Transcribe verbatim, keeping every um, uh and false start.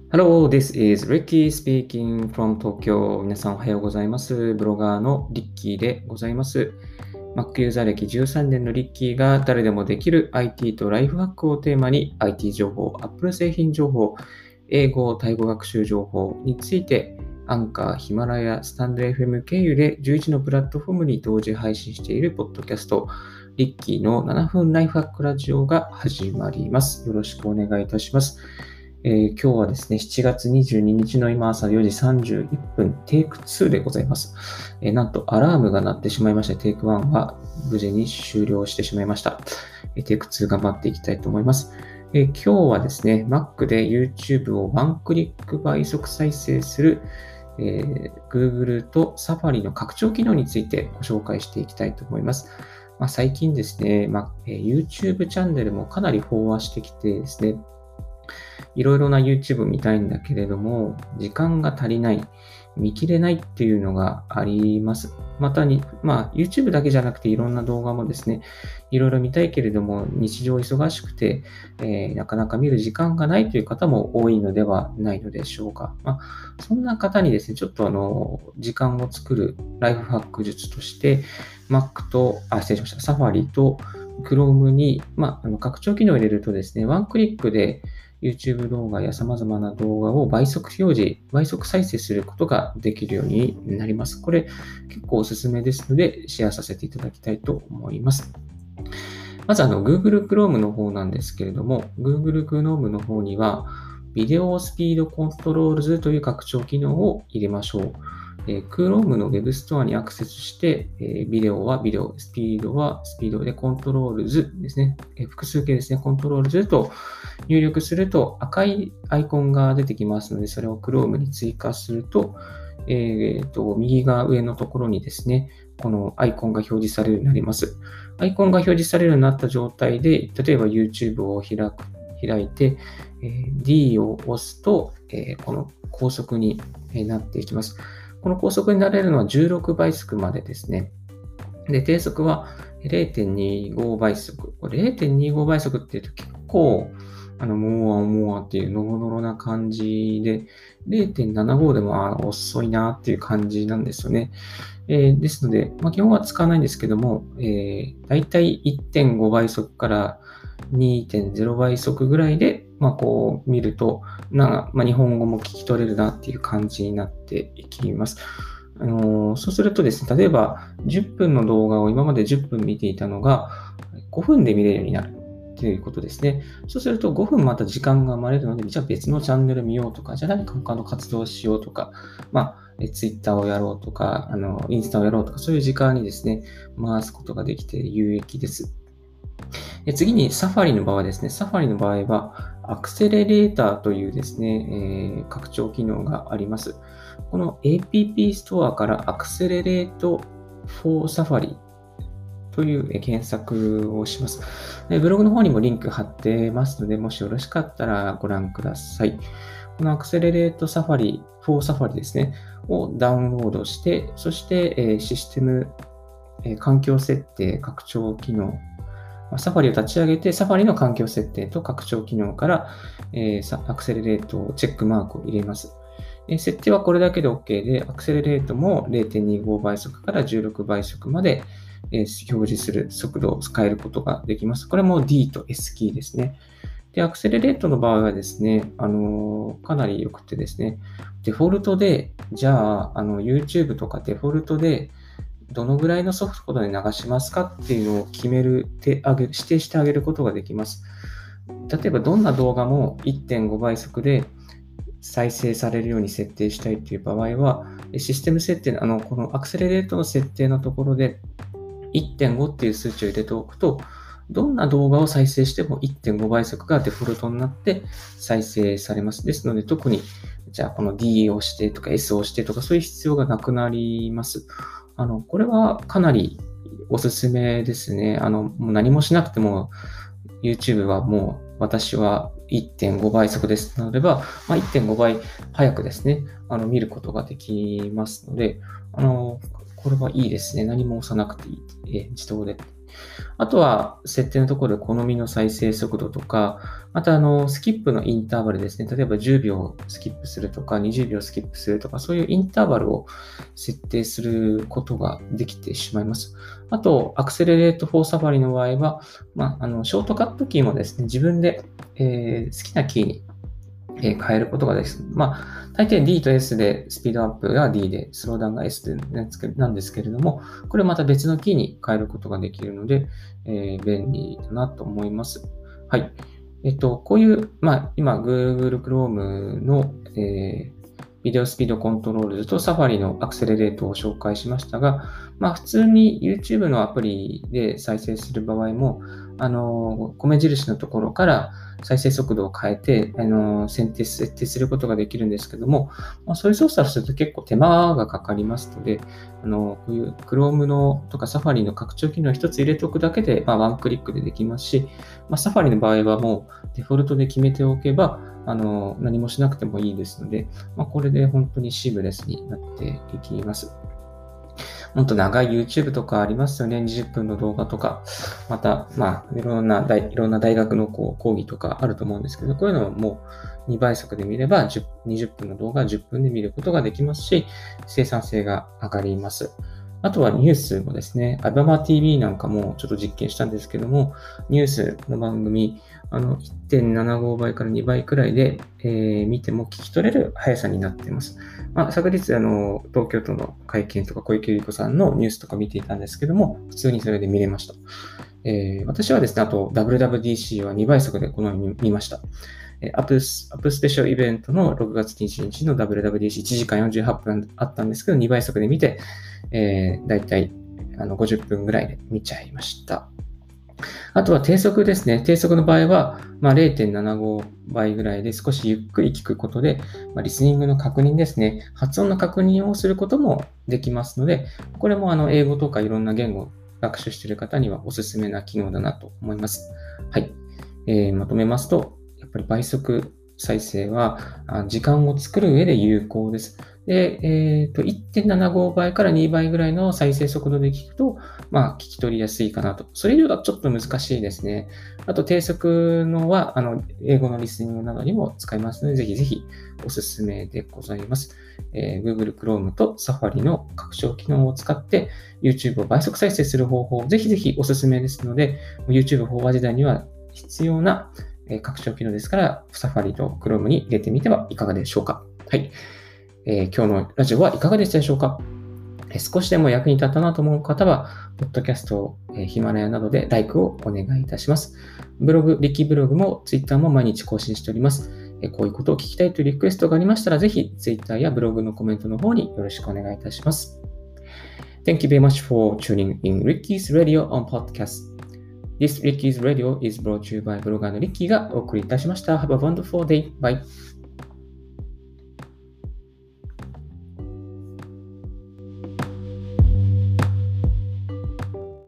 Hello, this is Ricky speaking from Tokyo. 皆さんおはようございます。ブロガーのリッキーでございます。Mac ユーザー歴じゅうさんねんのリッキーが誰でもできる アイティー とライフハックをテーマに アイティー 情報、Apple 製品情報、英語、タイ語学習情報についてアンカー、ヒマラヤ、スタンド エフエム 経由でじゅういちのプラットフォームに同時配信しているポッドキャスト、リッキーのななふんライフハックラジオが始まります。よろしくお願いいたします。えー、今日はですね、しちがつにじゅうににちの今朝よじさんじゅういっぷん、テイクツーでございます。えー、なんとアラームが鳴ってしまいまして、テイクワンは無事に終了してしまいました。えー、テイクツー頑張っていきたいと思います。えー、今日はですね、Mac で YouTube をワンクリック倍速再生する、えー、Google と Safari の拡張機能についてご紹介していきたいと思います。まあ、最近ですね、まあえー、YouTube チャンネルもかなり飽和してきてですね、いろいろな YouTube 見たいんだけれども、時間が足りない、見切れないっていうのがあります。またに、まあ YouTube だけじゃなくていろんな動画もですね、いろいろ見たいけれども、日常忙しくて、えー、なかなか見る時間がないという方も多いのではないのでしょうか。まあ、そんな方にですね、ちょっとあの、時間を作るライフハック術として、Mac と、あ、失礼しました、Safari と Chrome に、まあ、あの拡張機能を入れるとですね、ワンクリックでYouTube 動画や様々な動画を倍速表示、倍速再生することができるようになります。これ結構おすすめですのでシェアさせていただきたいと思います。まずあの Google Chrome の方なんですけれども、Google Chrome の方にはビデオスピードコントロールズという拡張機能を入れましょう。えー、Chrome の Web ストアにアクセスして、えー、ビデオはビデオ、スピードはスピードでコントロールズですね。えー、複数形ですね。コントロールズと入力すると赤いアイコンが出てきますので、それを Chrome に追加すると、えー、と右側上のところにですね、このアイコンが表示されるようになります。アイコンが表示されるようになった状態で、例えば YouTube を開く開いて、えー、D を押すと、えー、この高速になっていきます。この高速になれるのはじゅうろくばい速までですね。で、低速は れいてんにご 倍速。れいてんにご 倍速っていうと結構、あの、もわもわっていうノロノロな感じで、れいてんななご でもあ遅いなっていう感じなんですよね。えー、ですので、まあ、基本は使わないんですけども、えー、だいたい いってんご 倍速から にてんゼロ 倍速ぐらいで、まあ、こう見ると、なまあ、日本語も聞き取れるなっていう感じになっていきます。あのー、そうするとですね、例えばじゅっぷんの動画を今までじゅっぷん見ていたのがごふんで見れるようになるということですね。そうするとごふんまた時間が生まれるので、じゃあ別のチャンネル見ようとか、じゃあ何か他の活動をしようとか、まあ、ツイッターをやろうとか、あの、インスタをやろうとか、そういう時間にですね、回すことができて有益です。で次に Safari の場合ですね、Safari の場合は、アクセレレーターというですね、えー、拡張機能があります。この エーピーピー ストアからアクセレレート for Safari という検索をします。ブログの方にもリンク貼ってますので、もしよろしかったらご覧ください。このアクセレレートサファリ、for Safari ですね、をダウンロードして、そしてシステム、環境設定、拡張機能、サファリを立ち上げて、サファリの環境設定と拡張機能から、えー、アクセレレートチェックマークを入れます。えー、設定はこれだけで OK で、アクセレレートも れいてんにご 倍速からじゅうろくばい速まで、えー、表示する速度を変えることができます。これも D と S キーですね。で、アクセレレートの場合はですね、あのー、かなり良くてですね、デフォルトで、じゃあ、あの YouTube とかデフォルトで、どのぐらいのソフトで流しますかっていうのを決める、てあげ指定してあげることができます。例えばどんな動画も いってんご 倍速で再生されるように設定したいという場合は、システム設定の、あの、このアクセレレートの設定のところで いってんご っていう数値を入れておくと、どんな動画を再生しても いってんご 倍速がデフォルトになって再生されます。ですので、特に、じゃあこの D を押してとか S を押してとかそういう必要がなくなります。あの、これはかなりおすすめですね。あの、もう何もしなくても YouTube はもう私は いってんご 倍速ですとなれば、まあ、いってんご 倍早くですね、あの、見ることができますので、あの、これはいいですね。何も押さなくていい。え自動であとは、設定のところで好みの再生速度とか、また、あの、スキップのインターバルですね。例えばじゅうびょうスキップするとか、にじゅうびょうスキップするとか、そういうインターバルを設定することができてしまいます。あと、アクセレレートフォーサファリの場合は、まあ、あの、ショートカットキーもですね、自分で、えー好きなキーにえー変えることができます。まあ、大抵 D と S でスピードアップが D で、スローダウンが S でなんですけれども、これまた別のキーに変えることができるので、えー便利だなと思います。はい。えっと、こういう、まあ、今 Google Chrome の、えービデオスピードコントロールズと Safari のアクセレレートを紹介しましたが、まあ、普通に YouTube のアプリで再生する場合も、あの、米印のところから再生速度を変えて、あの、設定、設定することができるんですけども、まあ、そういう操作をすると結構手間がかかりますので、あの、こういう Chrome のとか Safari の拡張機能を一つ入れておくだけで、まあ、ワンクリックでできますし、まあ、Safari の場合はもうデフォルトで決めておけば、あの、何もしなくてもいいですので、まあ、これで本当にシームレスになっていきます。もっと長い YouTube とかありますよね。にじゅっぷんの動画とか。また、まあ、いろんな大、いろんな大学のこう講義とかあると思うんですけど、こういうのはもうにばい速で見ればにじゅっぷんの動画じゅっぷんで見ることができますし、生産性が上がります。あとはニュースもですね、アベマ ティーブイ なんかもちょっと実験したんですけども、ニュースの番組、あの いってんななご 倍からにばいくらいで、えー見ても聞き取れる速さになっています。まあ、昨日あの、東京都の会見とか小池百合子さんのニュースとか見ていたんですけども、普通にそれで見れました。えー私はですね、あと ダブリューダブリューディーシー はにばい速でこのように見ました。えーアップス、アップスペシャルイベントのろくがつにじゅういちにちの ダブリューダブリューディーシーいちじかんよんじゅうはっぷんあったんですけど、にばい速で見て、えー、だいたいあのごじゅっぷんぐらいで見ちゃいました。あとは低速ですね。低速の場合は、まあ、れいてんななごばいぐらいで少しゆっくり聞くことで、まあ、リスニングの確認ですね。発音の確認をすることもできますので、これもあの英語とかいろんな言語を学習している方にはおすすめな機能だなと思います。はい。えーまとめますと、やっぱり倍速再生はあ時間を作る上で有効です。で、えっと、いってんななごばいからにばいぐらいの再生速度で聞くと、まあ、聞き取りやすいかなと。それ以上だとちょっと難しいですね。あと、低速のは、あの、英語のリスニングなどにも使えますので、ぜひぜひおすすめでございます。えー Google Chrome と Safari の拡張機能を使って YouTube を倍速再生する方法、ぜひぜひおすすめですので、YouTube 飽和時代には必要なえー拡張機能ですから、Safari と Chrome に入れてみてはいかがでしょうか。はい。えー今日のラジオはいかがでしたでしょうか。えー少しでも役に立ったなと思う方は、ポッドキャストを、えーヒマラヤなどで Like をお願いいたします。ブログ、リキブログも Twitter も毎日更新しております。えーこういうことを聞きたいというリクエストがありましたら、ぜひ Twitter やブログのコメントの方によろしくお願いいたします。Thank you very much for tuning in Ricky's Radio on Podcast.This Ricky's Radio is brought to you by ブロガーのリッキーがお送りいたしました。Have a wonderful day. Bye.